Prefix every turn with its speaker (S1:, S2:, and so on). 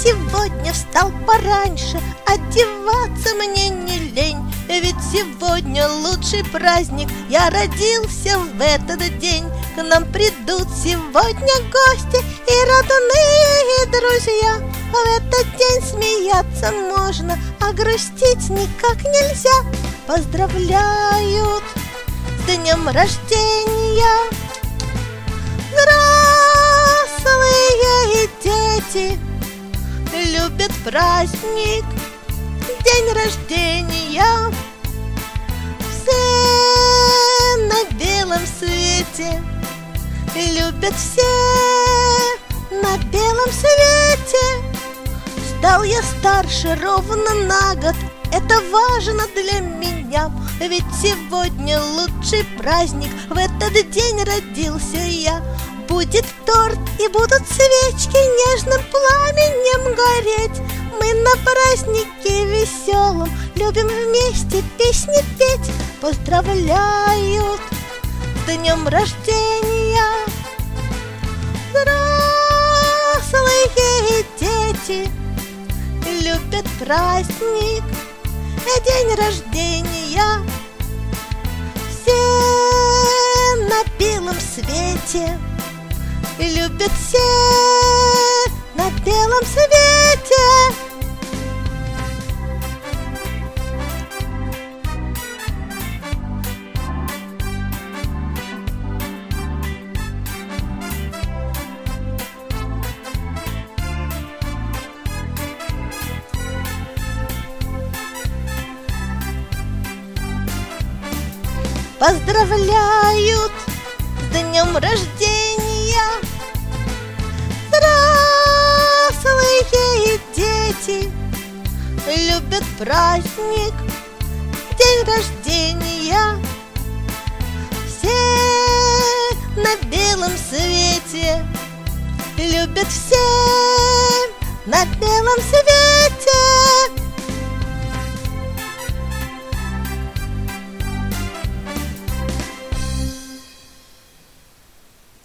S1: сегодня встал пораньше, одеваться мне не лень. Ведь сегодня лучший праздник, я родился в этот день. К нам придут сегодня гости и родные друзья. В этот день смеяться можно, а грустить никак нельзя. Поздравляют с днем рождения взрослые и дети. Любят праздник, день рождения. Все на белом свете, любят все на белом свете. Стал я старше ровно на год, это важно для меня. Ведь сегодня лучший праздник, в этот день родился я. Будет торт и будут свечки нежным пламенем гореть. Мы на празднике веселом любим вместе песни петь. Поздравляют с днем рождения взрослые и дети. Любят праздник, день рождения. Все на белом свете, любят все на белом свете. Поздравляют с днем рождения взрослые и дети. Любят праздник, день рождения. Все на белом свете, любят все на белом свете.